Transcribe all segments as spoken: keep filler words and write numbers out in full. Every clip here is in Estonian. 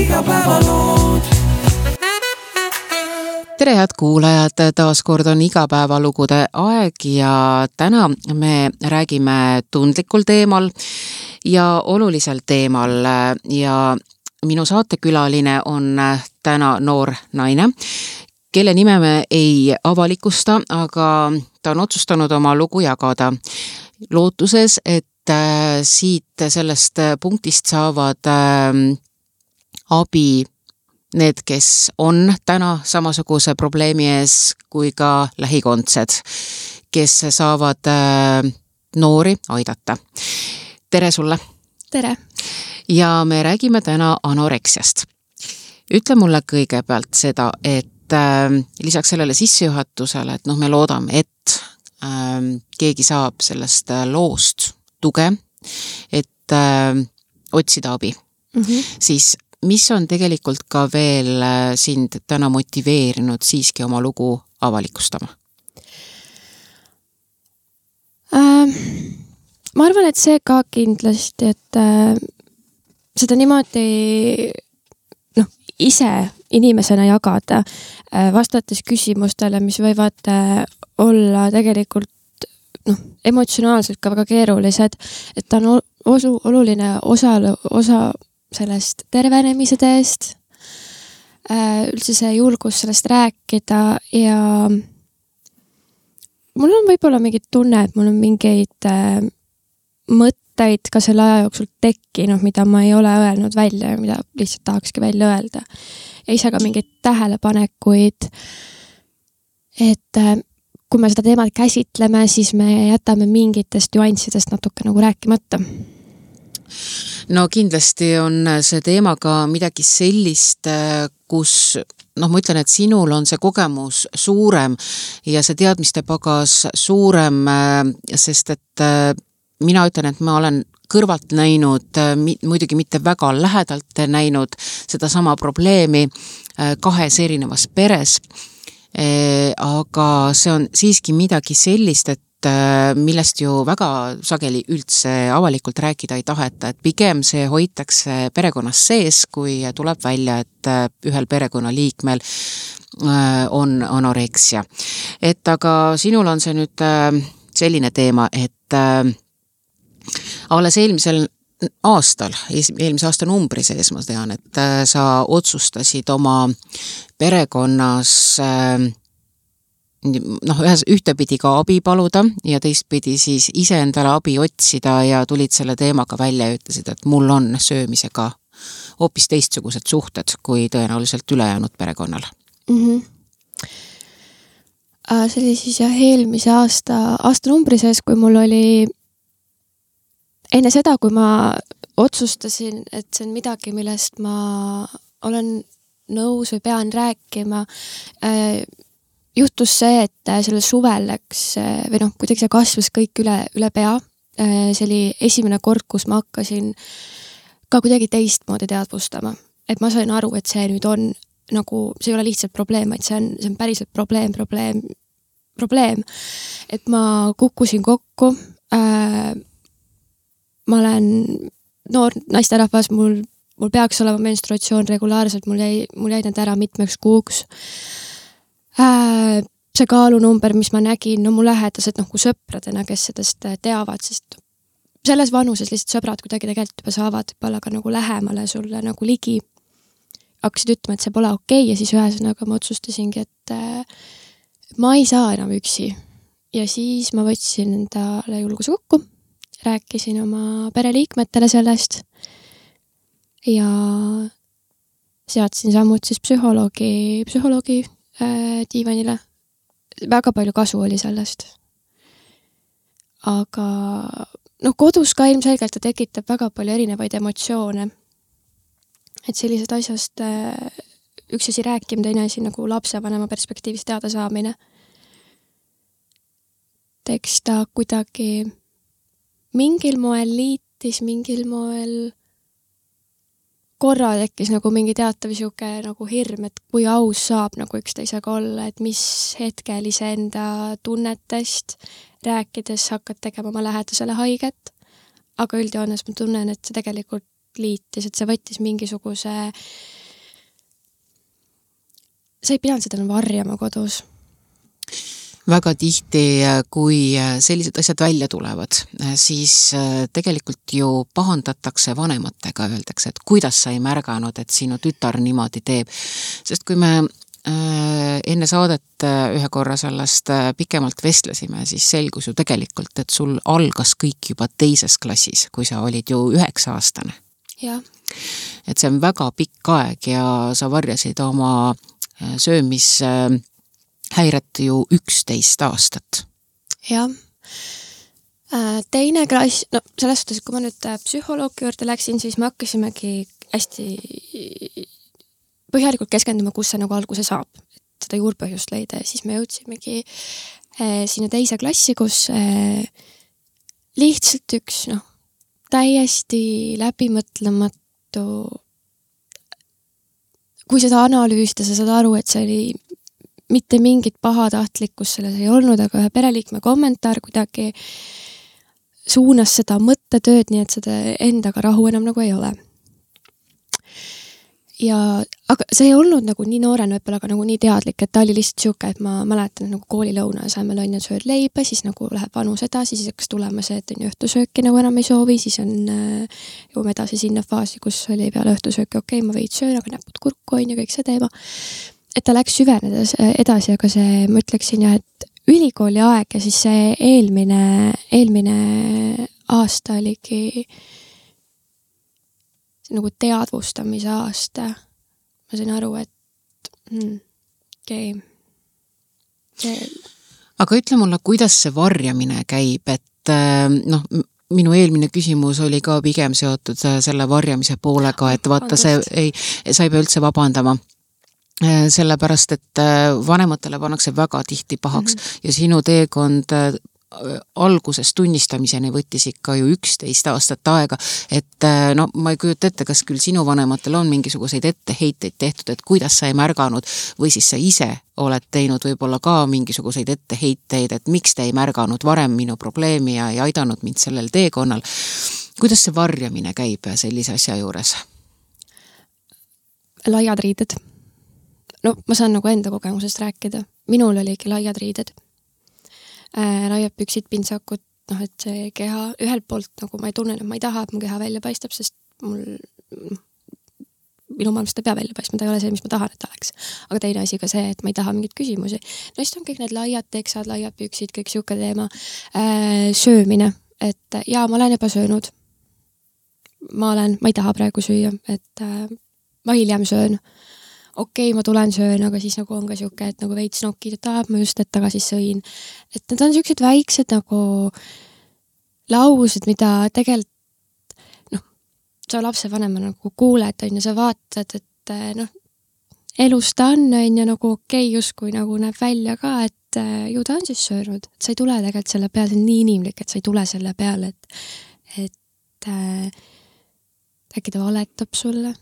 igapäevalood. Tere head kuulajad, taas kord on igapäevalugude aeg ja täna me räägime tundlikul teemal ja olulisel teemal ja minu saatekülaline on täna noor naine, kelle nime me ei avalikusta, aga ta on otsustanud oma lugu jagada lootuses, et siit sellest punktist saavad abi need, kes on täna samasuguse probleemi ees kui ka lähikondsed, kes saavad noori aidata. Tere sulle! Tere! Ja me räägime täna anoreksiast. Ütle mulle kõigepealt seda, et äh, lisaks sellele sissejuhatusele, et noh, me loodame, et äh, keegi saab sellest loost tuge, et äh, otsida abi. Mm-hmm. Siis mis on tegelikult ka veel sind täna motiveerinud siiski oma lugu avalikustama? Äh, ma arvan, et see ka kindlasti, et äh, seda niimoodi noh, ise inimesena jagada, äh, vastates küsimustele, mis võivad äh, olla tegelikult noh, emotsionaalselt ka väga keerulised, et ta on osu, oluline osa, osa sellest tervenemise teest, üldse see julgus sellest rääkida ja mul on võib-olla mingid tunne, et mul on mingeid mõtteid ka selle aja jooksul tekkinud, mida ma ei ole öelnud välja ja mida lihtsalt tahakski välja öelda. Ja ise ka mingeid tähelepanekuid, et kui me seda teemat käsitleme, siis me jätame mingitest nüanssidest natuke nagu rääkimata. No kindlasti on see teemaga midagi sellist, kus, noh ma ütlen, et sinul on see kogemus suurem ja see teadmiste pagas suurem, sest et mina ütlen, et ma olen kõrvalt näinud, muidugi mitte väga lähedalt näinud seda sama probleemi kahes erinevas peres, aga see on siiski midagi sellist, et millest ju väga sageli üldse avalikult rääkida ei taheta, et pigem see hoitakse perekonnas sees, kui tuleb välja, et ühel perekonnaliikmel on anoreksia. Et aga sinul on see nüüd selline teema, et alles eelmisel aastal, eelmise aasta numbri sees ma tean, et sa otsustasid oma perekonnas noh, ühes ühtepidi ka abi paluda ja teistpidi siis ise endale abi otsida ja tulid selle teemaga välja ja ütlesid, et mul on söömisega hoopis teistsugused suhted kui tõenäoliselt ülejäänud perekonnal. Mm-hmm. See oli siis jah eelmise aasta, aasta numbri sees, kui mul oli enne seda, kui ma otsustasin, et see on midagi, millest ma olen nõus või pean rääkima, juhtus see, et selle suvel läks, või noh, kuidagi see kasvas kõik üle, üle pea. See oli esimene kord, kus ma hakkasin ka kuidagi teistmoodi teadvustama. Et ma sain aru, et see nüüd on nagu, see ei ole lihtsalt probleem, et see on, see on päriselt probleem, probleem, probleem. Et ma kukkusin kokku. Ma olen noor naisterahvas, mul, mul peaks olema menstruatsioon regulaarselt, mul jäi, mul jäi need ära mitmeks kuuks. See kaalunumber, mis ma nägin, no mu lähedased noh, kui sõpradena, kes sedest teavad, sest selles vanuses lihtsalt sõbrad kuidagi tegelikult juba saavad pala ka nagu lähemale sulle nagu ligi. Hakkasid ütlema, et see pole okei ja siis ühesõnaga ma otsustasingi, et ma ei saa enam üksi. Ja siis ma võtsin endale julguse kokku, rääkisin oma pereliikmetele sellest ja seadsin samuti siis psühholoogi, psühholoogi diivanile. Väga palju kasu oli sellest. Aga noh, kodus ka ilmselgelt ta tekitab väga palju erinevaid emotsioone. Et sellised asjast üks asi rääkima, teine asi nagu lapsevanema perspektiivist teada saamine. Eks ta kuidagi mingil moel liitis, mingil moel korra tekkis nagu mingi teatav siuke nagu hirm, et kui aus saab nagu üksteisega olla, et mis hetkel iseenda tunnetest rääkides hakkad tegema oma lähedasele haiget. Aga üldjoones ma tunnen, et see tegelikult liitis, et see võttis mingisuguse, sa ei pidanud seda varjama kodus. Väga tihti, kui sellised asjad välja tulevad, siis tegelikult ju pahandatakse vanematega, öeldakse, et kuidas sa ei märganud, et sinu tütar niimoodi teeb. Sest kui me enne saadet ühe korra sellest pikemalt vestlesime, siis selgus ju tegelikult, et sul algas kõik juba teises klassis, kui sa olid ju üheksa aastane. Ja. Et see on väga pikk aeg ja sa varjasid oma söömis häiret ju üksteist aastat. Jah. Teine klass, no selles suhtes, kui ma nüüd psühholoogi juurde läksin, siis me hakkasimegi hästi põhjalikult keskenduma, kus see nagu alguse saab, et seda juurpõhjust leida ja siis me jõudsimegi sinna teise klassi, kus lihtsalt üks, noh, täiesti läbimõtlematu, kui seda analüüsida, sa saad aru, et see oli mitte mingit pahatahtlikkust selles ei olnud, aga ühe pereliikme kommentaar kuidagi suunas seda mõttetööd, nii et seda endaga rahu enam nagu ei ole. Ja, aga see ei olnud nagu nii noorena, võib-olla ka nagu nii teadlik, et ta oli lihtsalt siuke, et ma mäletan, et nagu koolilõuna asemel on ju sööd leiba, siis nagu läheb vanus edasi, siis hakkas tulema see, et on ju õhtusööki nagu enam ei soovi, siis on jõuame edasi sinna faasi, kus oli peale õhtusööki, okei, okay, ma veid söön, aga näpud kurku on ja kõik see teema. Et ta läks süvenedes edasi, aga see, ma ütleksin jah, et ülikooli aeg ja siis see eelmine, eelmine aasta oligi see nagu teadvustamise aasta. Ma sain aru, et hmm, okei. Okay. Aga ütle mulle, kuidas see varjamine käib, et noh, minu eelmine küsimus oli ka pigem seotud selle varjamise poolega, et vaata, see ei, sa ei pea üldse vabandama. Sellepärast, et vanematele pannakse väga tihti pahaks mm-hmm. ja sinu teekond alguses tunnistamiseni võttis ikka ju üksteist aastat aega, et no ma ei kujuta ette, kas küll sinu vanematel on mingisuguseid etteheiteid tehtud, et kuidas sa ei märganud või siis sa ise oled teinud võib-olla ka mingisuguseid etteheiteid, et miks te ei märganud varem minu probleemi ja ei aidanud mind sellel teekonnal. Kuidas see varjamine käib sellise asja juures? Laiad riided. No ma saan nagu enda kogemusest rääkida. Minul oligi laiad riided. Äh, laiad püksid, pintsakud, noh, et see keha ühelt poolt nagu ma ei tunne, et ma ei taha, et mu keha välja paistab, sest mul minu maailmast ei pea välja paistma, ta ei ole see, mis ma tahan, et ta oleks. Aga teine asi ka see, et ma ei taha mingit küsimusi. No siis on kõik need laiad teksad, laiad püksid, kõik siuke teema. Äh, söömine, et jaa, ma olen juba söönud. Ma olen, ma ei taha praegu süüa, et äh, ma hiljem söön. Okei, ma tulen söön, aga siis nagu on ka siuke, et nagu veits nokid, et tahab ma just, et tagasi sõin. Et need on siuksed väiksed nagu laused, mida tegelikult, noh, sa lapse vanema nagu kuuled, on ja sa vaatad, et noh, elus ta on, on ja nagu okei, justkui nagu näeb välja ka, et ju ta on siis söönud. Et sa ei tule tegelikult selle peale, see on nii inimlik, et sa ei tule selle peale, et, et äh, äkki ta valetab sulle.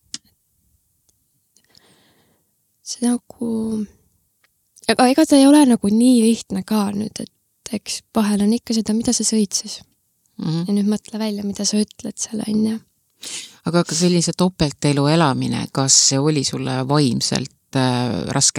See nagu, aga ega ta ei ole nagu nii lihtne ka nüüd, et eks vahel on ikka seda, mida sa sõid siis. Mm-hmm. Ja nüüd mõtle välja, mida sa ütled selle on ja. Aga ka sellise topeltelu elamine, kas see oli sulle vaimselt äh, raske?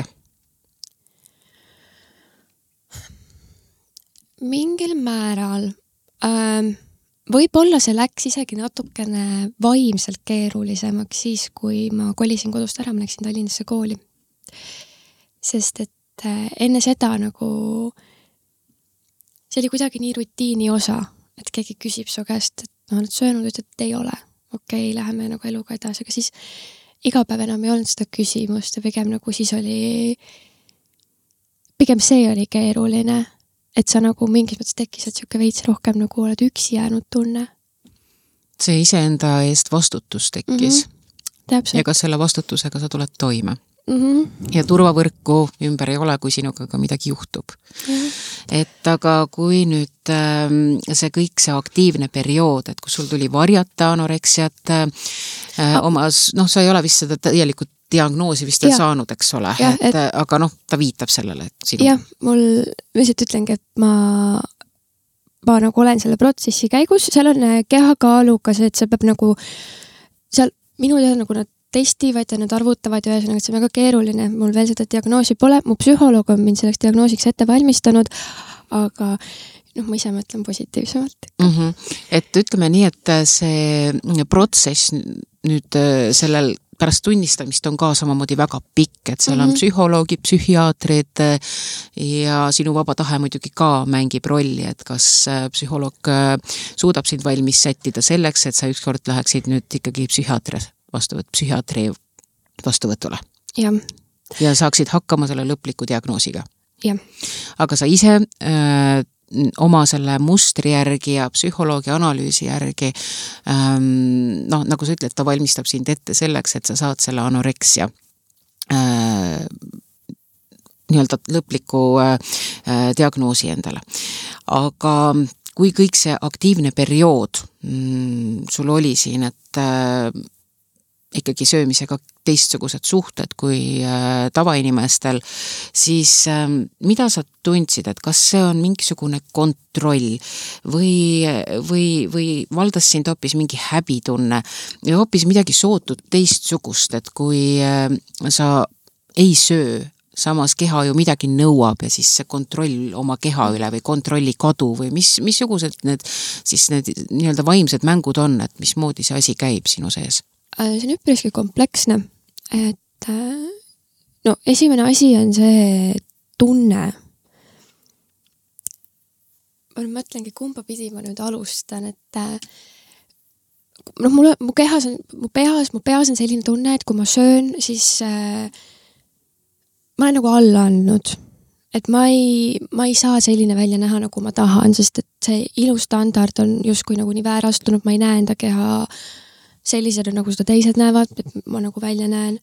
Mingil määral. Ähm, võib-olla see läks isegi natukene vaimselt keerulisemaks siis, kui ma kolisin kodust ära, ma läksin Tallinnasse kooli. Sest et enne seda nagu see oli kuidagi nii rutiini osa, et keegi küsib su käest, et no oled söönud, ütled, et ei ole. Okei, läheme nagu eluga edasi, aga siis iga päev enam ei olnud seda küsimust ja pigem nagu siis oli pigem see oli keeruline, et sa nagu mingis mõttes tekkis, et siuke veits rohkem nagu oled üksi jäänud tunne. See iseenda eest vastutus tekkis. Mm-hmm. Ja kas selle vastutusega sa tuled toime? Mm-hmm. Ja turvavõrku ümber ei ole, kui sinuga ka midagi juhtub. Mm-hmm. Et aga kui nüüd äh, see kõik see aktiivne periood, et kus sul tuli varjata anoreksiat äh, oh. omas, noh, sa ei ole vist seda täielikult diagnoosi vist ja. Saanud, eks ole, ja, et, et, aga noh, ta viitab sellele. Sinu... Jah, mul lihtsalt ütlengi, et ma ma nagu olen selle protsessi käigus, seal on kehakaalukas, et see peab nagu seal minu teada nagu nad testivad ja nad arvutavad ja ühesõnaga, et see on väga keeruline, mul veel seda diagnoosi pole, mu psühholoog on mind selleks diagnoosiks ette valmistanud, aga noh, ma ise mõtlen positiivsemalt. Mm -hmm. Et ütleme nii, et see protsess nüüd sellel pärast tunnistamist on ka samamoodi väga pikk, et seal on mm -hmm. psühholoogid, psühhiaatrid ja sinu vaba tahe muidugi ka mängib rolli, et kas psühholoog suudab sind valmis sättida selleks, et sa ükskord läheksid nüüd ikkagi psühhiaatri vastuvõt, psühhiaatri vastuvõtule. Ja. ja saaksid hakkama selle lõpliku diagnoosiga. Ja. Aga sa ise äh, oma selle mustri järgi ja psühholoogia analüüsi järgi ähm, noh, nagu sa ütled, ta valmistab sind ette selleks, et sa saad selle anoreksia äh, nii-öelda lõpliku äh, diagnoosi endale. Aga kui kõik see aktiivne periood mm, sul oli siin, et äh, ikkagi söömisega teistsugused suhted kui äh, tavainimestel, siis äh, mida sa tundsid, et kas see on mingisugune kontroll või, või, või valdas sind hoopis mingi häbitunne ja hoopis midagi sootut teistsugust, et kui äh, sa ei söö, samas keha ju midagi nõuab ja siis see kontroll oma keha üle või kontrolli kadu või mis, missugused need, siis need nii-öelda vaimsed mängud on, et mismoodi see asi käib sinu sees? See on üpriski kompleksne, et no esimene asi on see tunne. Ma mõtlengi, kumba pidi ma nüüd alustan, et no mulle, mu kehas on, mu peas, mu peas on selline tunne, et kui ma söön, siis äh, ma olen nagu alla andnud. Et ma ei, ma ei saa selline välja näha, nagu ma tahan, sest et see ilustandard on justkui nagu nii väärastunud, ma ei näe enda keha sellised, nagu seda teised näevad, et ma nagu välja näen.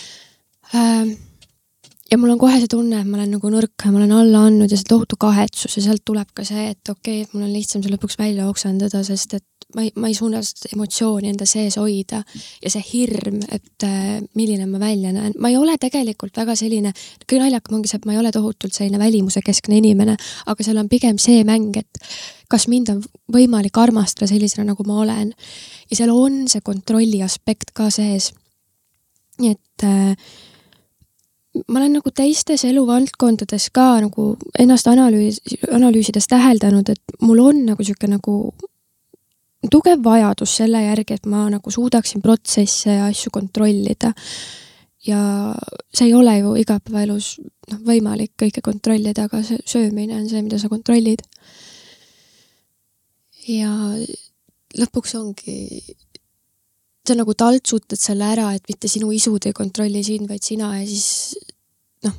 Ja mul on kohe see tunne, et ma olen nagu nõrk ja ma olen alla andnud ja see tohutu kahetsus ja sealt tuleb ka see, et okei, et mul on lihtsam see lõpuks välja oksendada, sest et ma ei, ma ei suuna seda emotsiooni enda sees hoida ja see hirm, et milline ma välja näen. Ma ei ole tegelikult väga selline, küll naljakam ongi see, et ma ei ole tohutult selline välimuse keskne inimene, aga seal on pigem see mäng, et kas mind on võimalik armastada sellisena, nagu ma olen. Ja seal on see kontrolli aspekt ka sees. Nii et äh, ma olen nagu teistes eluvaldkondades ka nagu ennast analüüs, analüüsides täheldanud, et mul on nagu siuke nagu tugev vajadus selle järgi, et ma nagu suudaksin protsesse ja asju kontrollida. Ja see ei ole ju igapäevaelus noh, võimalik kõike kontrollida, aga see söömine on see, mida sa kontrollid. Ja lõpuks ongi, sa nagu taltsutad selle ära, et mitte sinu isud ei kontrolli sind, vaid sina ja siis noh,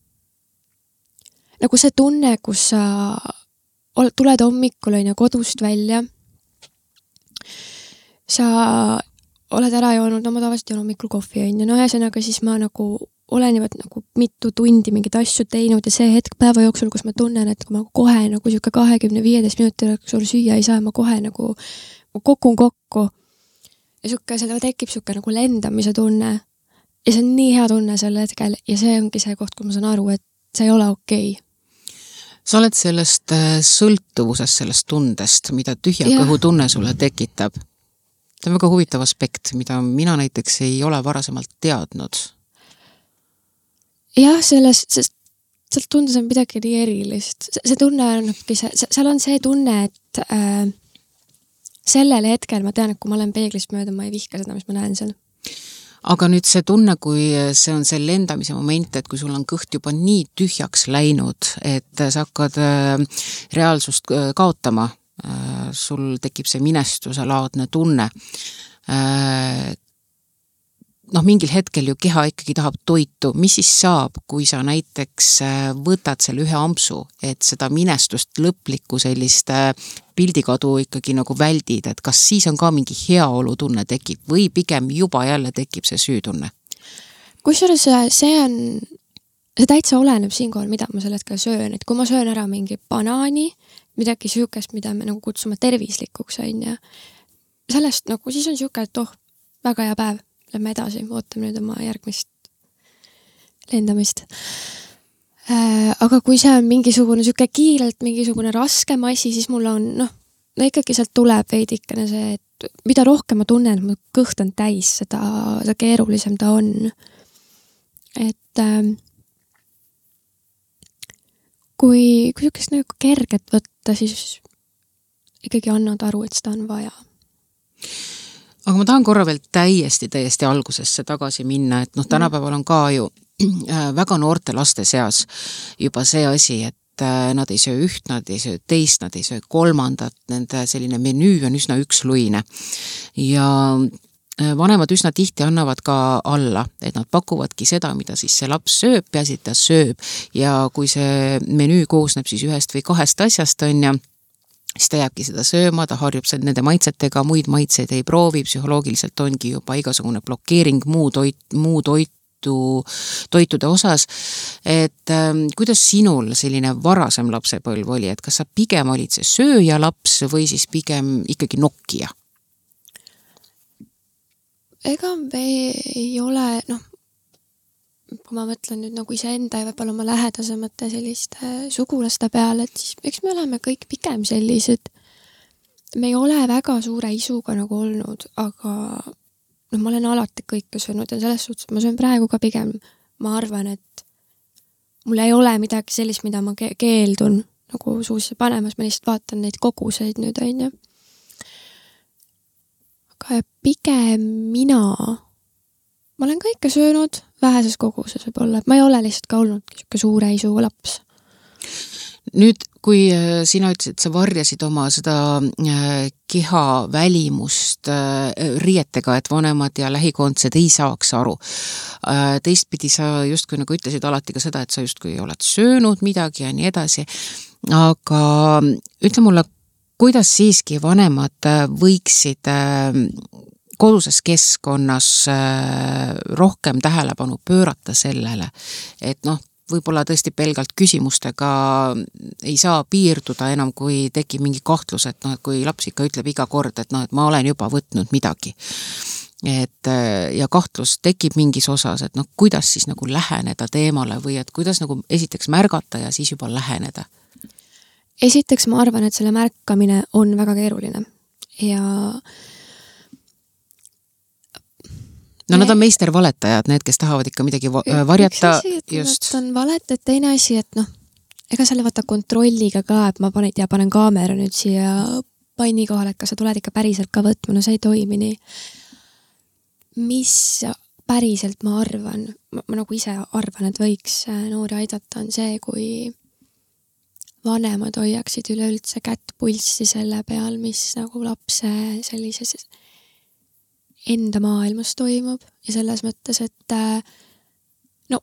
nagu see tunne, kus sa tuled hommikul on ja kodust välja, sa oled ära joonud, no ma tavaliselt joon hommikul kohvi on ja no ühesõnaga siis ma nagu olen juba nagu mitu tundi mingid asju teinud ja see hetk päeva jooksul, kus ma tunnen, et kui ma kohe nagu siuke kahekümne viieteist minuti jooksul süüa ei saa, ma kohe nagu kokun kokku ja siuke, sellega tekib siuke nagu lendamise tunne ja see on nii hea tunne sel hetkel ja see ongi see koht, kus ma saan aru, et see ei ole okei. Sa oled sellest sõltuvusest, sellest tundest, mida tühja ja. Kõhu tunne sulle tekitab. See on väga huvitav aspekt, mida mina näiteks ei ole varasemalt teadnud. Jah, sellest, sest sealt tundes on midagi nii erilist. See tunne on, seal on see tunne, et äh, sellel hetkel ma tean, et kui ma olen peeglist mööda, ma ei vihka seda, mis ma näen seal. Aga nüüd see tunne, kui see on see lendamise moment, et kui sul on kõht juba nii tühjaks läinud, et sa hakkad äh, reaalsust äh, kaotama, äh, sul tekib see minestuse laadne tunne. Äh, noh, mingil hetkel ju keha ikkagi tahab toitu. Mis siis saab, kui sa näiteks võtad selle ühe ampsu, et seda minestust lõplikku sellist pildikadu ikkagi nagu väldid, et kas siis on ka mingi heaolu tunne tekib või pigem juba jälle tekib see süütunne? Kusjuures see on, see täitsa oleneb siinkohal, mida ma sel hetkel söön, et kui ma söön ära mingi banaani, midagi süükest, mida me nagu kutsume tervislikuks, on ja sellest nagu siis on süüke, et oh, väga hea päev. Lähme edasi, ootame nüüd oma järgmist lendamist. Äh, aga kui see on mingisugune süke kiirelt, mingisugune raskem asi, siis mul on, noh, no ikkagi sealt tuleb veidikene see, et mida rohkem ma tunnen, et mu kõht on täis, seda, seda keerulisem ta on. Et ähm, kui, kui sükest nagu kerget võtta, siis ikkagi annad aru, et seda on vaja. Aga ma tahan korra veel täiesti, täiesti algusesse tagasi minna, et noh, tänapäeval on ka ju väga noorte laste seas juba see asi, et nad ei söö üht, nad ei söö teist, nad ei söö kolmandat, nende selline menüü on üsna üksluine. Ja vanemad üsna tihti annavad ka alla, et nad pakuvadki seda, mida siis see laps sööb, peaasi, et ta sööb. Ja kui see menüü koosneb siis ühest või kahest asjast on ja siis ta jääbki seda sööma, ta harjub nende maitsetega, muid maitseid ei proovi, psühholoogiliselt ongi juba igasugune blokeering muu, toit, muu toitu, toitude osas. Et ähm, kuidas sinul selline varasem lapsepõlv oli, et kas sa pigem olid see sööja laps või siis pigem ikkagi nokkija? Ega me ei ole, noh, kui ma mõtlen nüüd nagu iseenda ja võib-olla oma lähedasemate selliste sugulaste peale, et siis eks me oleme kõik pigem sellised, me ei ole väga suure isuga nagu olnud, aga no ma olen alati kõike söönud ja selles suhtes ma söön praegu ka pigem, ma arvan, et mul ei ole midagi sellist, mida ma keeldun nagu suusse panemas, ma lihtsalt vaatan neid koguseid nüüd, on ju. Aga pigem mina ma olen kõike söönud väheses koguses võib-olla, et ma ei ole lihtsalt ka olnud niisugune suure isu laps. Nüüd, kui sina ütlesid, et sa varjasid oma seda keha välimust riietega, et vanemad ja lähikondsed ei saaks aru. Teistpidi sa justkui nagu ütlesid alati ka seda, et sa justkui oled söönud midagi ja nii edasi. Aga ütle mulle, kuidas siiski vanemad võiksid koduses keskkonnas rohkem tähelepanu pöörata sellele, et noh, võib-olla tõesti pelgalt küsimustega ei saa piirduda enam, kui tekib mingi kahtlus, et noh, et kui laps ikka ütleb iga kord, et noh, et ma olen juba võtnud midagi. Et, ja kahtlus tekib mingis osas, et noh, kuidas siis nagu läheneda teemale või et kuidas nagu esiteks märgata ja siis juba läheneda? Esiteks ma arvan, et selle märkamine on väga keeruline ja no nad on meistervaletajad, need, kes tahavad ikka midagi varjata. Üks asi, et just nad on valet, et teine asi, et noh, ega selle vaata kontrolliga ka, et ma panen, ja panen kaamera nüüd siia panni kohal, et kas sa tuled ikka päriselt ka võtma, no see ei toimi nii. Mis päriselt ma arvan, ma, ma nagu ise arvan, et võiks noori aidata, on see, kui vanemad hoiaksid üleüldse kätt pulssi selle peal, mis nagu lapse sellises enda maailmas toimub ja selles mõttes, et no,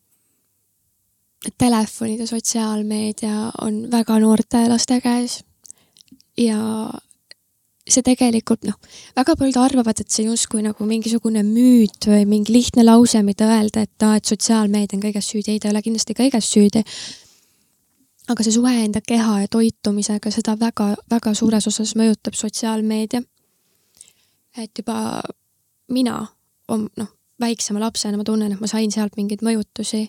et telefonid ja sotsiaalmeedia on väga noorte laste käes ja see tegelikult, noh, väga paljud arvavad, et see justkui nagu mingisugune müüt või mingi lihtne lause, mida öelda, et, ta, et sotsiaalmeedia on kõigest süüdi, ei ta ole kindlasti kõigest süüdi, aga see suhe enda keha ja toitumisega, seda väga, väga suures osas mõjutab sotsiaalmeedia. Et juba mina, noh, väiksema lapsena ma tunnen, et ma sain sealt mingeid mõjutusi.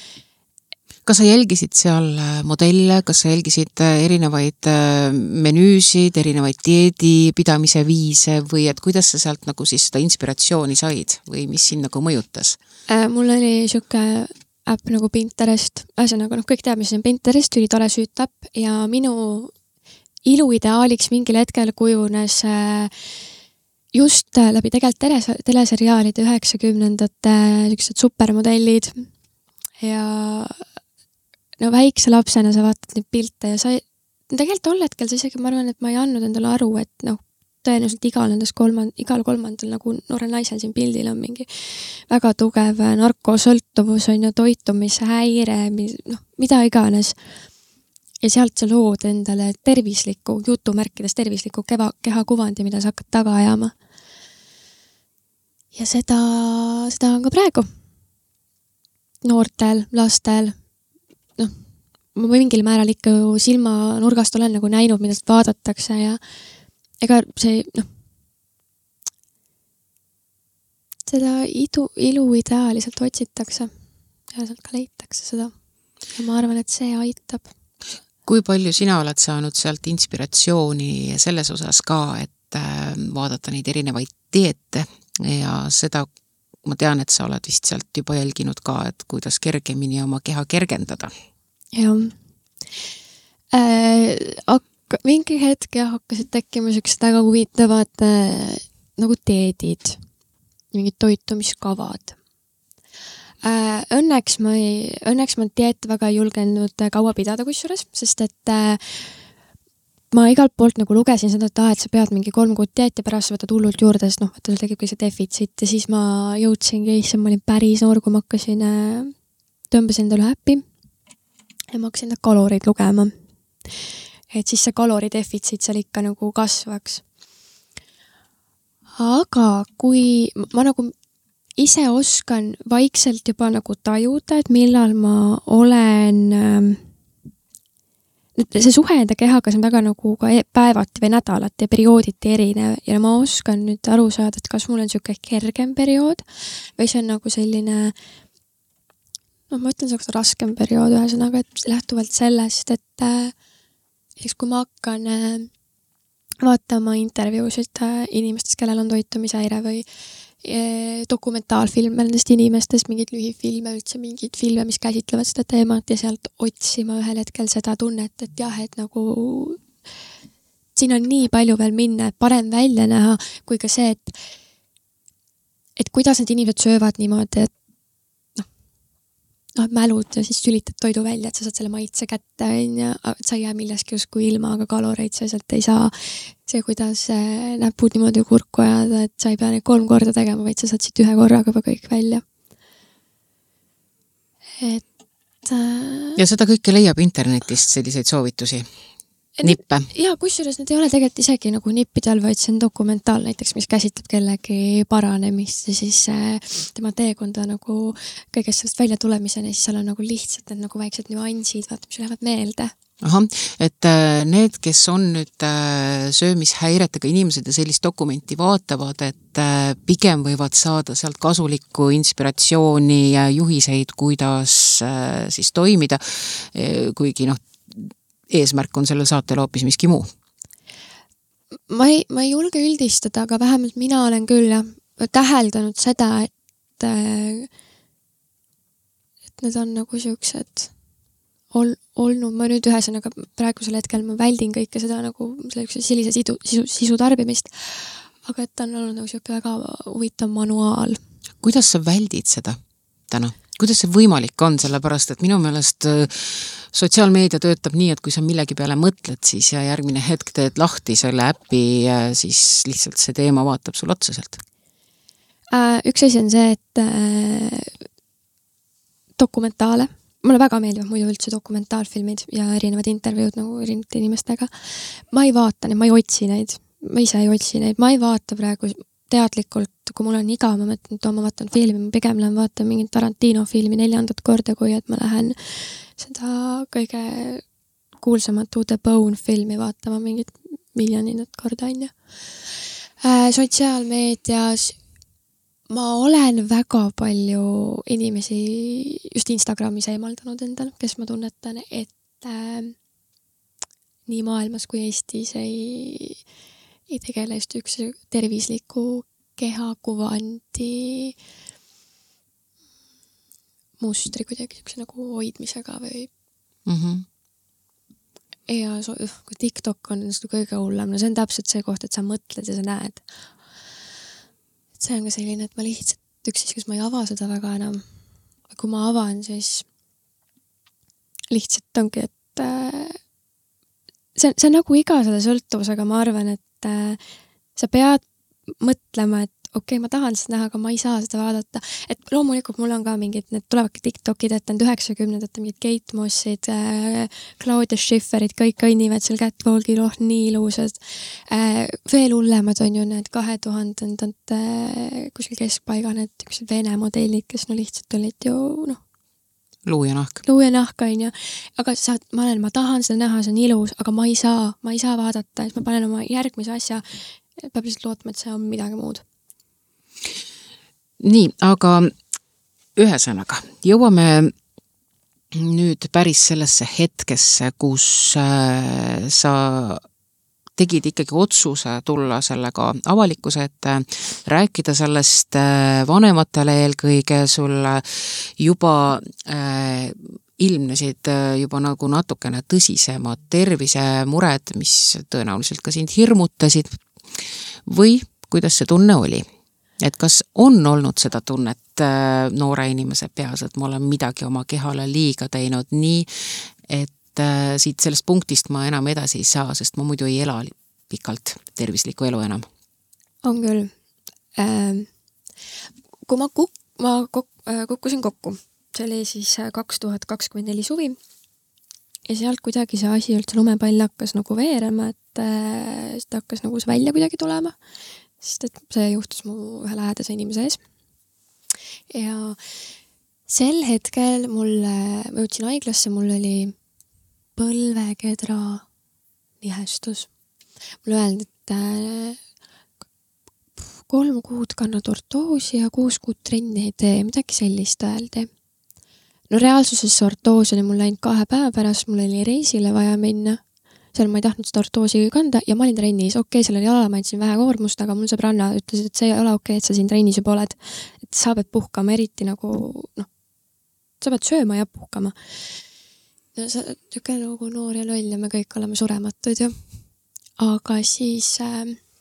Kas sa jälgisid seal modelle, kas sa jälgisid erinevaid menüüsid, erinevaid dieedi pidamise viise või et kuidas sa sealt nagu siis seda inspiratsiooni said või mis siin nagu mõjutas? Mul oli siuke äpp nagu Pinterest, ühesõnaga noh, kõik teab, mis on Pinterest, üli tore süütäpp ja minu iluideaaliks mingil hetkel kujunes just läbi tegelikult teleseriaalide üheksakümnendate sellised supermodellid ja no väikse lapsena sa vaatad neid pilte ja sa ei, tegelikult tol hetkel sa isegi ma arvan, et ma ei andnud endale aru, et noh, tõenäoliselt igal nendes kolmand, igal kolmandal nagu noore naisel siin pildil on mingi väga tugev narkosõltuvus on ju toitumise häire, noh, mida iganes. Ja sealt sa lood endale tervisliku, jutumärkides tervisliku keva, keha kuvandi, mida sa hakkad taga ajama. Ja seda, seda on ka praegu. Noortel, lastel, noh, ma mingil määral ikka silma nurgast olen nagu näinud, mida vaadatakse ja ega see, noh, seda idu, ilu ideaaliselt otsitakse ja sealt ka leitakse seda. Ja ma arvan, et see aitab. Kui palju sina oled saanud sealt inspiratsiooni selles osas ka, et vaadata neid erinevaid dieete ja seda ma tean, et sa oled vist sealt juba jälginud ka, et kuidas kergemini oma keha kergendada. Jah. Äh, ak- mingi hetk jah, hakkasid tekkima sellised väga huvitavad äh, nagu teedid, mingid toitumiskavad. Äh, õnneks ma ei, õnneks ma dieet väga ei julgenud kaua pidada kusjuures, sest et äh, ma igalt poolt nagu lugesin seda, et, ah, et sa pead mingi kolm kuud dieet ja pärast sa võtad hullult juurde, sest noh, et sul tekib kõik see defitsiit ja siis ma jõudsingi, issand, ma olin päris noor, kui ma hakkasin, tõmbasin endale äppi ja ma hakkasin enda kaloreid lugema. Et siis see kaloridefitsiit seal ikka nagu kasvaks. Aga kui ma nagu ise oskan vaikselt juba nagu tajuda, et millal ma olen see suhe enda kehaga on väga nagu ka päevati või nädalati ja periooditi erinev ja ma oskan nüüd aru saada, et kas mul on siuke kergem periood või see on nagu selline, noh, ma ütlen selline raskem periood ühesõnaga, et lähtuvalt sellest, et eks kui ma hakkan vaatama intervjuusid inimestest, kellel on toitumishäire või dokumentaalfilme nendest inimestest, mingid lühifilme, üldse mingid filme, mis käsitlevad seda teemat ja sealt otsima ühel hetkel seda tunnet, et jah, et nagu siin on nii palju veel minna, et parem välja näha, kui ka see, et et kuidas need inimesed söövad niimoodi, et noh, noh, mälud ja siis sülitad toidu välja, et sa saad selle maitse kätte ja sa ei jää milleski usku ilma, aga kaloreid sa sealt ei saa. See, kuidas näpud niimoodi kurku ajada, et sa ei pea neid kolm korda tegema, vaid sa saad siit ühe korraga juba kõik välja. Et... Ja seda kõike leiab internetist selliseid soovitusi? Nippe? Jaa, kusjuures need ei ole tegelikult isegi nagu nippidel, vaid see on dokumentaal näiteks, mis käsitleb kellegi paranemist ja siis tema teekonda nagu kõigest sellest välja tulemiseni, siis seal on nagu lihtsalt need nagu väiksed nüansid, vaata, mis lähevad meelde. Aha, et need, kes on nüüd söömishäiretega inimesed ja sellist dokumenti vaatavad, et pigem võivad saada sealt kasulikku inspiratsiooni ja juhiseid, kuidas siis toimida, kuigi noh, eesmärk on sellel saatel hoopis miski muu. Ma ei, ma ei julge üldistada, aga vähemalt mina olen küll täheldanud seda, et, et need on nagu siuksed ol, olnud, ma nüüd ühesõnaga praegusel hetkel ma väldin kõike seda nagu sellise sisu, sisu, sisu tarbimist, aga et on olnud nagu siuke väga huvitav manuaal. Kuidas sa väldid seda täna? Kuidas see võimalik on, sellepärast, et minu meelest sotsiaalmeedia töötab nii, et kui sa millegi peale mõtled, siis ja järgmine hetk teed lahti selle äppi ja siis lihtsalt see teema vaatab sul otseselt. Üks asi on see, et dokumentaale. Mulle väga meeldivad muidu üldse dokumentaalfilmid ja erinevad intervjuud nagu erinevate inimestega. Ma ei vaata neid, ma ei otsi neid. Ma ise ei otsi neid. Ma ei vaata praegu teadlikult, kui mul on iga, ma mõtlen, et ma vaatan filmi, ma pigem lähen vaatan mingit Tarantino filmi neljandat korda, kui et ma lähen seda kõige kuulsamat To The Bone filmi vaatama mingit miljoninat korda, on ju. Sotsiaalmeedias ma olen väga palju inimesi just Instagramis eemaldanud endal, kes ma tunnetan, et äh, nii maailmas kui Eestis ei ei tegele just üks tervisliku kehakuvandi mustri kuidagi nagu hoidmisega või mm-hmm. ja so, kui TikTok on kõige hullem, no see on täpselt see koht, et sa mõtled ja sa näed. Et see on ka selline, et ma lihtsalt üks siis, kus ma ei ava seda väga enam. Kui ma avan, siis lihtsalt ongi, et äh, see, see on nagu iga selle sõltuvusega, ma arvan, et sa pead mõtlema, et okei, okay, ma tahan seda näha, aga ma ei saa seda vaadata. Et loomulikult mul on ka mingid, need tulevadki TikTokid, et on üheksakümnendate mingid Kate Mossid, äh, Claudia Schifferid, kõik kõnnivad seal catwalkil, oh, nii ilusad. Äh, veel hullemad on ju need kahe tuhandendad äh, kuskil keskpaiga, need üks Vene modellid, kes no lihtsalt olid ju, noh, luu ja nahk. Luu ja nahk on ju. Aga sa, ma, olen, ma tahan seda näha, see on ilus, aga ma ei saa, ma ei saa vaadata, et ma panen oma järgmise asja, peab lihtsalt lootma, et see on midagi muud. Nii, aga ühesõnaga, jõuame nüüd päris sellesse hetkesse, kus äh, sa tegid ikkagi otsuse tulla sellega avalikkuse ette, rääkida sellest vanematele eelkõige sulle juba äh, ilmnesid juba nagu natukene tõsisemad tervisemured, mis tõenäoliselt ka sind hirmutasid või kuidas see tunne oli? Et kas on olnud seda tunnet noore inimese peas, et ma olen midagi oma kehale liiga teinud nii, et siit sellest punktist ma enam edasi ei saa, sest ma muidu ei ela pikalt tervislikku elu enam? On küll. Kui ma, kuk- ma kuk- kukkusin kokku, see oli siis kaks tuhat kakskümmend neli suvi ja sealt kuidagi see asi üldse lumepall hakkas nagu veerema, et seda hakkas nagu see välja kuidagi tulema, sest et see juhtus mu ühe lähedase inimese ees. Ja sel hetkel mulle, ma jõudsin haiglasse, mul oli põlvekedra nihestus. Mulle öeldi, et kolm kuud kannad ortoosi ja kuus kuud trenni ei tee, midagi sellist öeldi. No reaalsuses see ortoos oli mul läinud kahe päeva pärast, mul oli reisile vaja minna. Seal ma ei tahtnud seda ortoosi kanda ja ma olin trennis. Okei, okay, seal oli jalal, ma andsin vähe koormust, aga mul sõbranna ütles, et see ei ole okei, okay, et sa siin trennis juba oled. Et sa pead puhkama, eriti nagu, noh, sa pead sööma ja puhkama. No sa tükka nagu noor ja loll ja me kõik oleme surematud ju. Aga siis äh,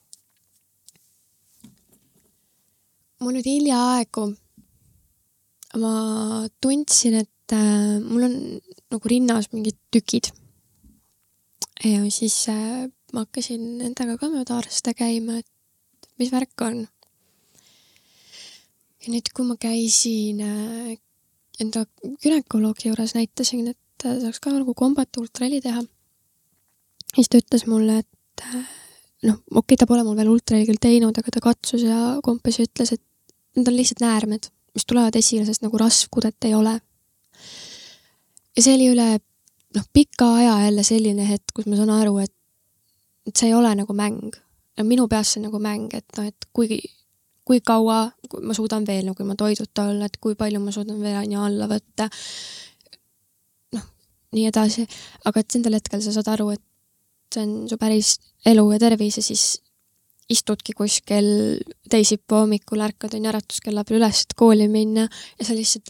mul nüüd hilja aegu ma tundsin, et äh, mul on nagu rinnas mingid tükid. Ja siis äh, ma hakkasin nendega ka mööda arste käima, et mis värk on. Ja nüüd, kui ma käisin äh, enda günekoloogi juures, näitasin, et äh, saaks ka nagu kombat ultraheli teha. Siis ta ütles mulle, et äh, noh, okei, ta pole mul veel ultraheli küll teinud, aga ta katsus ja kompes ja ütles, et need on lihtsalt näärmed, mis tulevad esile, sest nagu rasvkudet ei ole. Ja see oli üle noh, pika aja jälle selline hetk, kus ma saan aru, et, et see ei ole nagu mäng. Ja minu peas see nagu mäng, et, no, et kui, kui kaua kui ma suudan veel nagu ma toiduta olla, et kui palju ma suudan veel aina alla võtta. Noh, nii edasi. Aga et sendal hetkel sa saad aru, et see on su päris elu ja tervis ja siis istudki kuskil teisipäeva hommikul ärkad on äratuskella peal üles, et kooli minna ja sa lihtsalt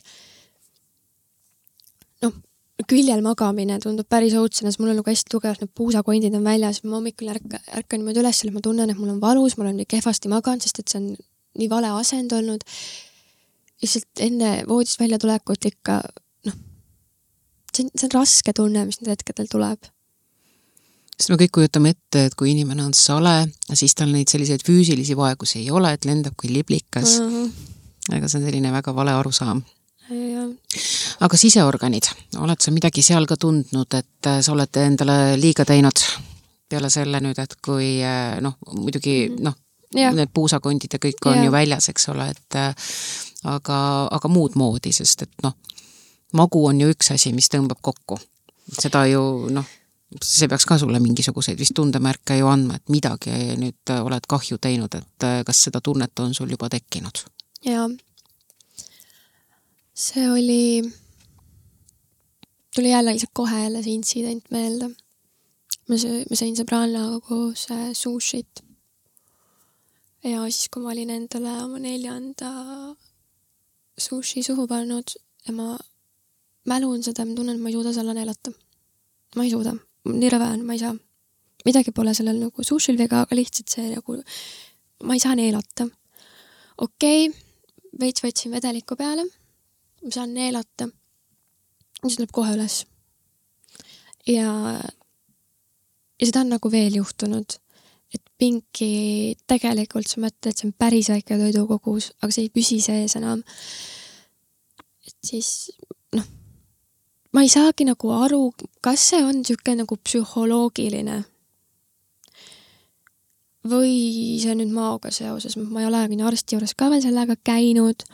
noh, küljel magamine tundub päris õudsena, sest mul on nagu hästi tugev, need puusakondid on väljas, ma hommikul ärka, ärkan niimoodi üles, ma tunnen, et mul on valus, mul on nii kehvasti maganud, sest et see on nii vale asend olnud. Lihtsalt enne voodist välja tulekut ikka, noh, see on, see on raske tunne, mis need hetkedel tuleb. Sest me kõik kujutame ette, et kui inimene on sale, siis tal neid selliseid füüsilisi vaegusi ei ole, et lendab kui liblikas. Uh-huh. Aga see on selline väga vale arusaam. Ja. Aga siseorganid, oled sa midagi seal ka tundnud, et sa oled endale liiga teinud peale selle nüüd, et kui noh, muidugi noh, ja. Need puusakondid ja kõik on ja. Ju väljas, eks ole, et aga, aga muud moodi, sest et noh, magu on ju üks asi, mis tõmbab kokku. Seda ju noh, see peaks ka sulle mingisuguseid vist tundemärke ju andma, et midagi nüüd oled kahju teinud, et kas seda tunnet on sul juba tekkinud? Jaa. See oli, tuli jälle lihtsalt kohe jälle see intsident meelde. Ma sain sõbrannaga koos sushit. Ja siis, kui ma olin endale oma neljanda sushi suhu pannud ja ma mälun seda, ma tunnen, et ma ei suuda selle neelata. Ma ei suuda. Nii rõve on, ma ei saa. Midagi pole sellel nagu sushil vega, aga lihtsalt see nagu, ma ei saa neelata. Okei, veits võtsin vedeliku peale, ma saan neelata, ja see tuleb kohe üles. Ja, ja seda on nagu veel juhtunud, et pinki tegelikult sa mõtled, et see on päris väike toidukogus, aga see ei püsi sees enam. Et siis, noh, ma ei saagi nagu aru, kas see on siuke nagu psühholoogiline või see nüüd maoga seoses. Ma ei ole arsti juures ka veel sellega käinud.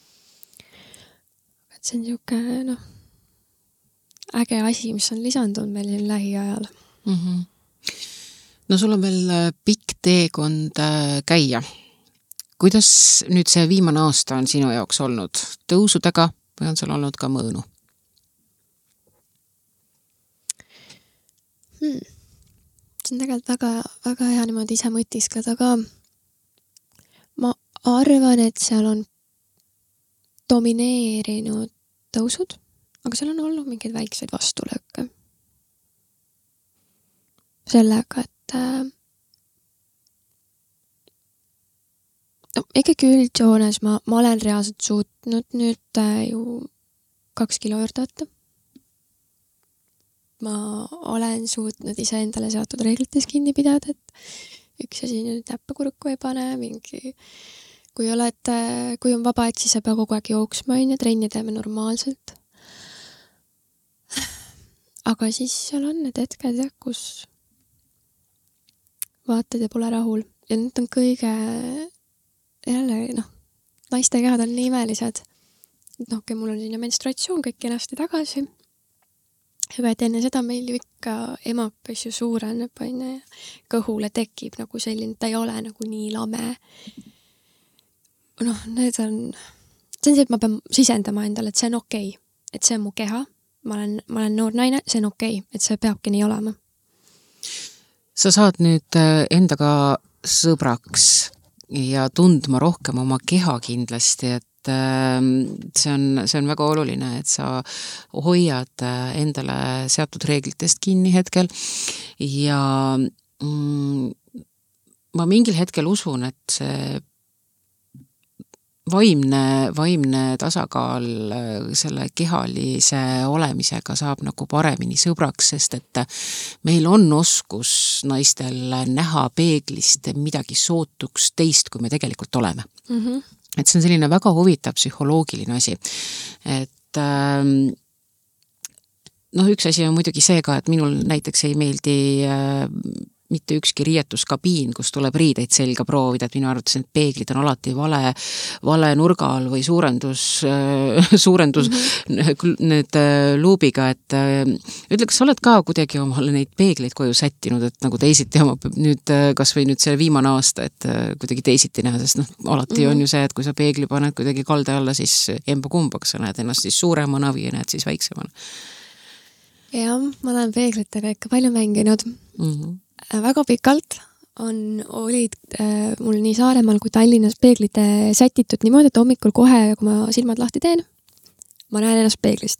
Et see on siuke, noh, äge asi, mis on lisandunud meil siin lähiajal. Mm-hmm. No sul on veel pikk teekond käia. Kuidas nüüd see viimane aasta on sinu jaoks olnud? Tõusudega või on seal olnud ka mõõnu? Hmm. see on tegelikult väga, väga hea niimoodi ise mõtiskleda, aga ma arvan, et seal on domineerinud tõusud, aga seal on olnud mingeid väikseid vastulööke. Sellega, et äh, no, ikkagi üldjoones ma, ma olen reaalselt suutnud nüüd äh, ju kaks kilo juurde võtta. Ma olen suutnud ise endale seatud reeglites kinni pidada, et üks asi nüüd näppe kurku ei pane, mingi kui oled, kui on vaba, et siis sa pea kogu aeg jooksma ja trenni teeme normaalselt. Aga siis seal on need hetked, jah, kus vaatad ja pole rahul. Ja nüüd on kõige, jälle, noh, naiste kehad on nii imelised. Noh, kui mul on siin menstratsioon kõik kenasti tagasi. Aga et enne seda meil ju ikka emakas ju suureneb, ja kõhule tekib nagu selline, ta ei ole nagu nii lame. Noh, need on, see on see, et ma pean sisendama endale, et see on okei, et see on mu keha, ma olen, ma olen noor naine, see on okei, et see peabki nii olema. Sa saad nüüd endaga sõbraks ja tundma rohkem oma keha kindlasti, et see on, see on väga oluline, et sa hoiad endale seatud reeglitest kinni hetkel ja mm, ma mingil hetkel usun, et see vaimne, vaimne tasakaal selle kehalise olemisega saab nagu paremini sõbraks, sest et meil on oskus naistel näha peeglist midagi sootuks teist, kui me tegelikult oleme. Mm-hmm. Et see on selline väga huvitav psühholoogiline asi. Et ähm, noh, üks asi on muidugi see ka, et minul näiteks ei meeldi äh, mitte ükski riietuskabiin, kus tuleb riideid selga proovida, et minu arvates need peeglid on alati vale, vale nurga all või suurendus, suurendus mm-hmm. need luubiga, et ütle, kas sa oled ka kuidagi omale neid peegleid koju sättinud, et nagu teisiti oma, nüüd kas või nüüd see viimane aasta, et kuidagi teisiti näha, sest noh, alati mm-hmm. on ju see, et kui sa peegli paned kuidagi kalde alla, siis emba kumbaks sa näed ennast siis suuremana või näed siis väiksemana. Jah, ma olen peeglitega ikka palju mänginud. Mm-hmm. Väga pikalt on, olid äh, mul nii Saaremaal kui Tallinnas peeglid sätitud niimoodi, et hommikul kohe, kui ma silmad lahti teen, ma näen ennast peeglist.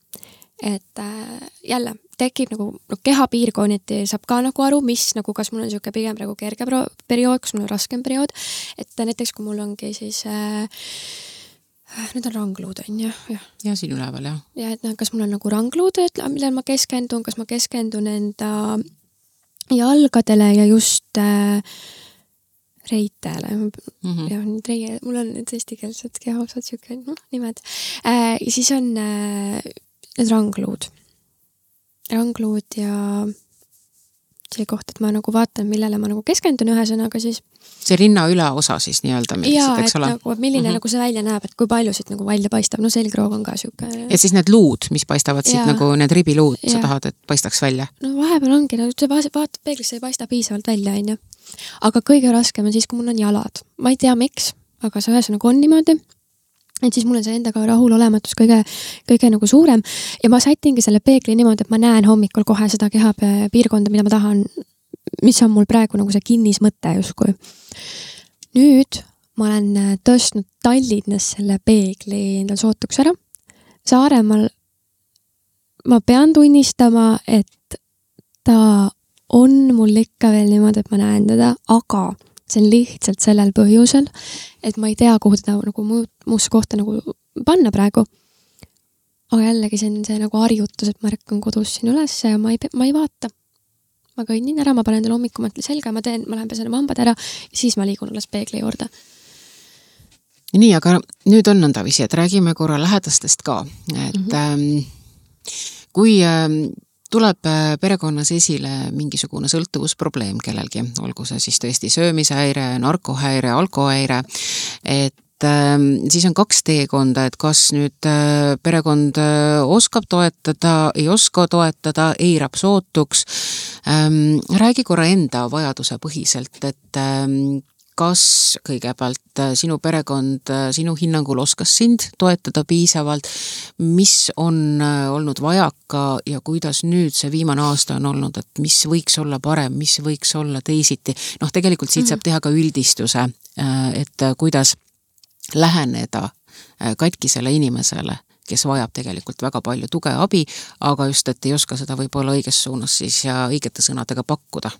Et äh, jälle tekib nagu no, kehapiirkonniti saab ka nagu aru, mis nagu, kas mul on siuke pigem praegu kerge periood, kas mul on raskem periood, et näiteks kui mul ongi siis äh, nüüd on rangluud, on jah? Ja, ja siin üleval, jah. Ja et kas mul on nagu rangluud, millal ma keskendun, kas ma keskendun enda jalgadele ja just äh, reitele. Mm-hmm. Ja, reie, mul on nüüd eestikeelsed kehaosad siuke no, nimed. Äh, ja siis on äh, need rangluud. Rangluud ja see koht, et ma nagu vaatan, millele ma nagu keskendun ühesõnaga siis. See rinna üleosa siis nii-öelda. Jaa, et ole? Nagu, milline mm-hmm. nagu see välja näeb, et kui palju siit nagu välja paistab. No selgroog on ka siuke. Ja siis need luud, mis paistavad siit ja. Nagu need ribiluud, sa tahad, et paistaks välja? No vahepeal ongi, no see vaatad peeglisse ei paista piisavalt välja, on ju. Aga kõige raskem on siis, kui mul on jalad. Ma ei tea miks, aga see ühesõnaga on niimoodi. Et siis mul on see endaga rahul olematus kõige, kõige nagu suurem ja ma sättingi selle peegli niimoodi, et ma näen hommikul kohe seda keha piirkonda, mida ma tahan, mis on mul praegu nagu see kinnismõte justkui. Nüüd ma olen tõstnud Tallinnas selle peegli endal sootuks ära. Saaremaal ma pean tunnistama, et ta on mul ikka veel niimoodi, et ma näen teda, aga see on lihtsalt sellel põhjusel, et ma ei tea, kuhu teda nagu muusse kohta nagu panna praegu. Aga jällegi see on see nagu harjutus, et ma ärkan kodus siin üles ja ma ei, ma ei vaata. Ma kõnnin ära, ma panen teile hommikumatli selga, ma teen, ma lähen pesen hambad ära ja siis ma liigun alles peegli juurde. Nii, aga nüüd on nõndavisi, et räägime korra lähedastest ka. Et mm-hmm. ähm, kui ähm, tuleb perekonnas esile mingisugune sõltuvusprobleem kellelgi, olgu see siis tõesti söömishäire, narkohäire, alkohäire, et äh, siis on kaks teekonda, et kas nüüd äh, perekond äh, oskab toetada, ei oska toetada, eirab sootuks. Ähm, räägi korra enda vajaduse põhiselt, et ähm, kas kõigepealt sinu perekond sinu hinnangul oskas sind toetada piisavalt, mis on olnud vajaka ja kuidas nüüd see viimane aasta on olnud, et mis võiks olla parem, mis võiks olla teisiti. Noh, tegelikult siit saab teha ka üldistuse, et kuidas läheneda katkisele inimesele, kes vajab tegelikult väga palju tuge ja abi, aga just, et ei oska seda võib-olla õiges suunas siis ja õigete sõnadega pakkuda.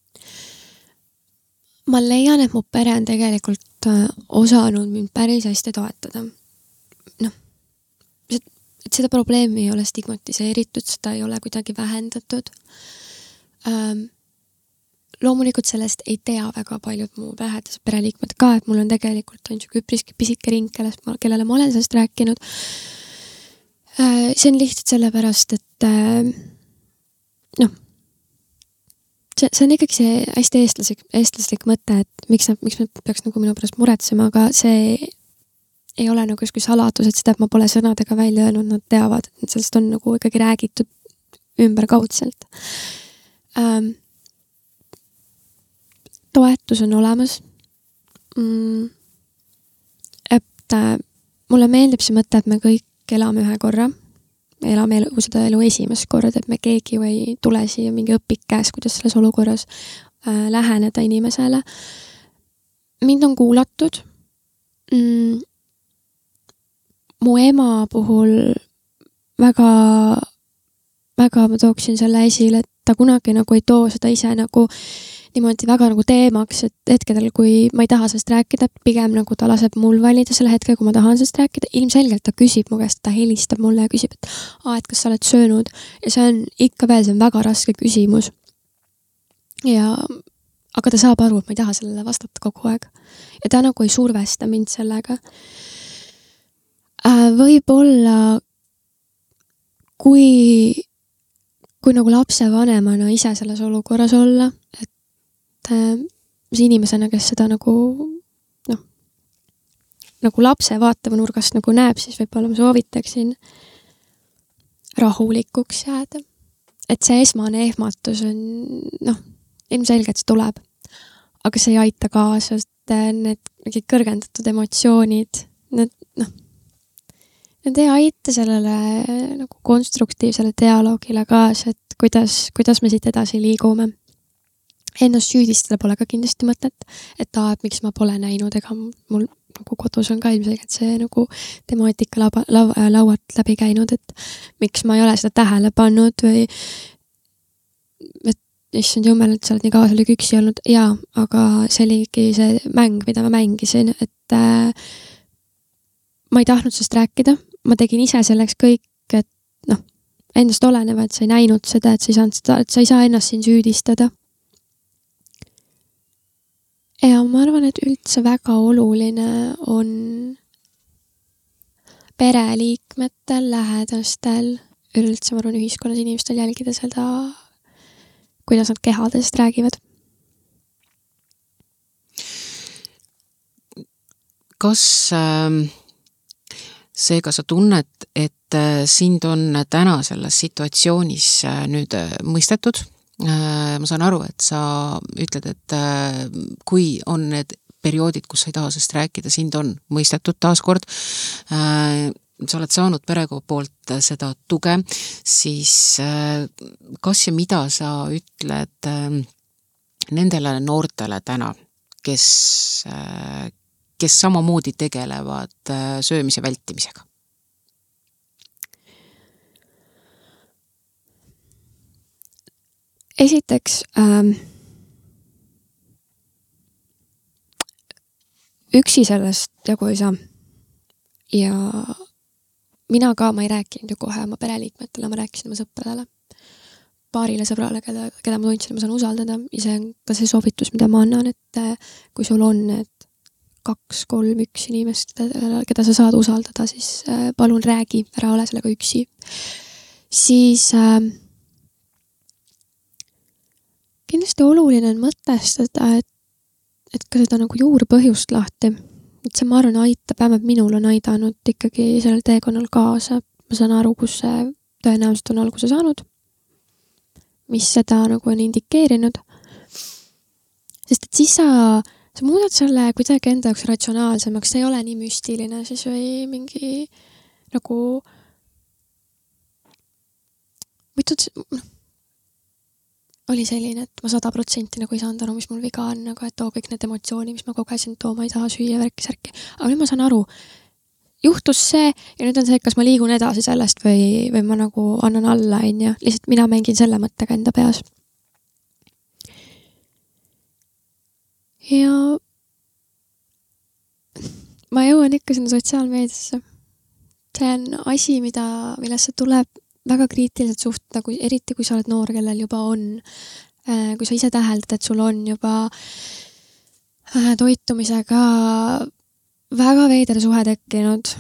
Ma leian, et mu pere on tegelikult osanud mind päris hästi toetada. Noh, et seda probleemi ei ole stigmatiseeritud, seda ei ole kuidagi vähendatud. Ähm, loomulikult sellest ei tea väga paljud mu lähedased pereliikmed ka, et mul on tegelikult on üpriski pisike ring, kellele ma olen sellest rääkinud. Äh, see on lihtsalt sellepärast, et äh, noh, See, see on ikkagi see hästi eestlaslik, eestlaslik mõte, et miks, miks me peaks nagu minu pärast muretsema, aga see ei ole nagu kui saladus, et seda, et ma pole sõnadega välja öelnud, nad teavad, et sellest on nagu ikkagi räägitud ümberkaudselt. Ähm, toetus on olemas. Mm, et äh, mulle meeldib see mõte, et me kõik elame ühe korra. Me elame elu, seda elu esimest korda, et me keegi või ei tule siia mingi õpik käes, kuidas selles olukorras äh, läheneda inimesele. Mind on kuulatud. Mm, mu ema puhul väga, väga ma tooksin selle esile, et ta kunagi nagu ei too seda ise nagu niimoodi väga nagu teemaks, et hetkedel, kui ma ei taha sellest rääkida, pigem nagu ta laseb mul valida selle hetke, kui ma tahan sellest rääkida. Ilmselgelt ta küsib mu käest, ta helistab mulle ja küsib, et, aa, et kas sa oled söönud. Ja see on ikka veel, see on väga raske küsimus. Ja, aga ta saab aru, et ma ei taha sellele vastata kogu aeg. Ja ta nagu ei survesta mind sellega. Võib-olla, kui, kui nagu lapse vanemana ise selles olukorras olla, et mis inimesena, kes seda nagu noh, nagu lapse vaatava nurgast nagu näeb, siis võib-olla ma soovitaksin rahulikuks jääda. Et see esmane ehmatus on, noh, ilmselgelt see tuleb. Aga see ei aita kaasa, et need mingid kõrgendatud emotsioonid, need, noh, need ei aita sellele nagu konstruktiivsele dialoogile kaasa, et kuidas, kuidas me siit edasi liigume. Ennast süüdistada pole ka kindlasti mõtet, et aa, et miks ma pole näinud, ega mul nagu kodus on ka ilmselgelt see nagu temaatika laba, lau, laualt läbi käinud, et miks ma ei ole seda tähele pannud või et issand jummel, et sa oled nii kaua selle üksi olnud. Jaa, aga see oligi see mäng, mida ma mängisin, et äh, ma ei tahtnud sellest rääkida, ma tegin ise selleks kõik, et noh, endast oleneva, et sa ei näinud seda, et sa ei saanud seda, et sa ei saa ennast siin süüdistada. Ja ma arvan, et üldse väga oluline on pereliikmetel, lähedastel, üldse ma arvan ühiskonnas inimestel jälgida seda, kuidas nad kehadest räägivad. Kas äh, seega sa tunned, et äh, sind on täna selles situatsioonis äh, nüüd äh, mõistetud? Ma saan aru, et sa ütled, et kui on need perioodid, kus sa ei taha sest rääkida, sind on mõistetud taaskord, sa oled saanud perega poolt seda tuge, siis kas ja mida sa ütled nendele noortele täna, kes, kes samamoodi tegelevad söömise vältimisega? Esiteks, ähm, üksi sellest jagu ei saa. Ja mina ka, ma ei rääkinud ju kohe oma pereliikmetele, ma rääkisin oma sõpradele. Paarile sõbrale, keda, keda ma tundsin, ma saan usaldada. Ja see on ka see soovitus, mida ma annan, et kui sul on need kaks, kolm, üks inimest, keda sa saad usaldada, siis palun räägi, ära ole sellega üksi. Siis äh, kindlasti oluline on mõtestada, et, et ka seda nagu juurpõhjust lahti. Et see ma arvan aitab, vähemalt minul on aidanud ikkagi sellel teekonnal kaasa. Ma saan aru, kus see tõenäoliselt on alguse saanud, mis seda nagu on indikeerinud. Sest et siis sa sa muudad selle kuidagi enda jaoks ratsionaalsemaks, see ei ole nii müstiline siis või mingi nagu võitud, oli selline, et ma sada protsenti nagu ei saanud aru, mis mul viga on, nagu et too kõik need emotsiooni, mis ma kogesin, too ma ei taha süüa värki-särki. Aga nüüd ma saan aru, juhtus see ja nüüd on see, kas ma liigun edasi sellest või, või ma nagu annan alla, on ja lihtsalt mina mängin selle mõttega enda peas. Ja ma jõuan ikka sinna sotsiaalmeediasse. See on asi, mida, millesse tuleb väga kriitiliselt suht, nagu eriti kui sa oled noor, kellel juba on, kui sa ise täheldad, et sul on juba toitumisega väga veider suhe tekkinud,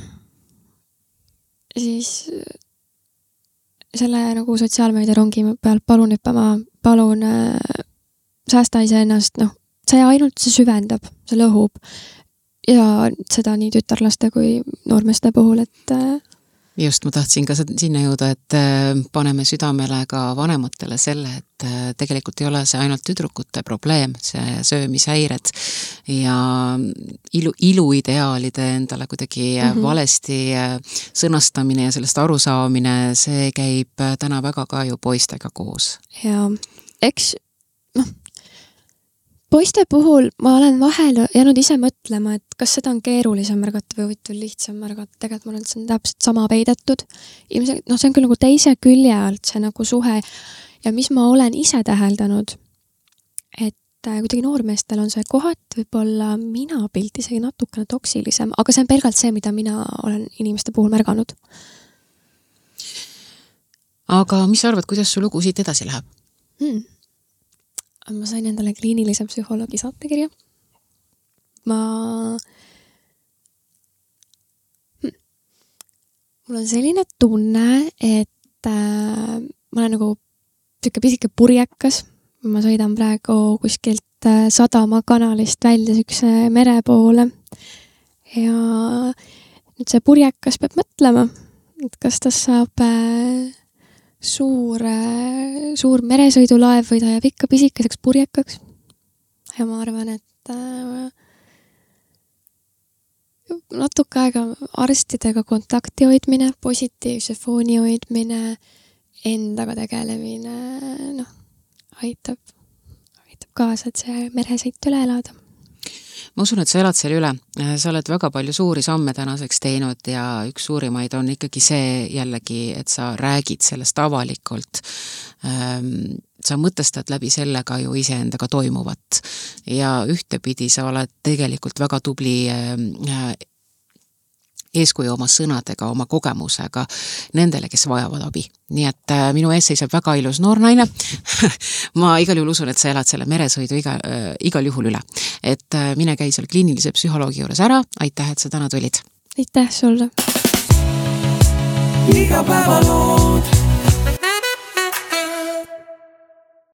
siis selle nagu sotsiaalmeedia rongi pealt palun hüppama, palun säästa ise ennast, noh, see ainult see süvendab, see lõhub ja seda nii tütarlaste kui noormeste puhul, et just, ma tahtsin ka sinna jõuda, et paneme südamele ka vanematele selle, et tegelikult ei ole see ainult tüdrukute probleem, see söömishäired ja ilu, iluideaalide endale kuidagi mm-hmm. valesti sõnastamine ja sellest arusaamine, see käib täna väga ka ju poistega koos. Ja eks, noh, poiste puhul ma olen vahel jäänud ise mõtlema, et kas seda on keerulisem märgata või võitul lihtsam märgata. Tegelikult ma olen, et see on täpselt sama peidetud. Ilmselt, noh, see on küll nagu teise külje alt see nagu suhe ja mis ma olen ise täheldanud, et kuidagi noormeestel on see kohat võib-olla mina pilt isegi natukene toksilisem, aga see on pelgalt see, mida mina olen inimeste puhul märganud. Aga mis sa arvad, kuidas su lugu siit edasi läheb? Hmm. Ma sain endale kliinilise psühholoogi saatekirja. Ma hm. mul on selline tunne, et äh, ma olen nagu tükke pisike purjekas. Ma sõidan praegu kuskilt äh, Sadama kanalist välja sükse mere poole. Ja nüüd see purjekas peab mõtlema, et kas ta saab äh, suur, suur meresõidulaev või ta jääb ikka pisikeseks purjekaks. Ja ma arvan, et äh, natuke aega arstidega kontakti hoidmine, positiivse fooni hoidmine, endaga tegelemine, noh, aitab, aitab kaasa, et see meresõit üle elada. Ma usun, et sa elad selle üle. Sa oled väga palju suuri samme tänaseks teinud ja üks suurimaid on ikkagi see jällegi, et sa räägid sellest avalikult. Sa mõtestad läbi sellega ju iseendaga toimuvat ja ühtepidi sa oled tegelikult väga tubli eeskuju oma sõnadega, oma kogemusega nendele, kes vajavad abi. Nii et äh, minu ees seisab väga ilus noor naine. Ma igal juhul usun, et sa elad selle meresõidu iga, äh, igal juhul üle. Et äh, mine käi seal kliinilise psühholoogi juures ära. Aitäh, et sa täna tulid. Aitäh sulle. Iga päeva loo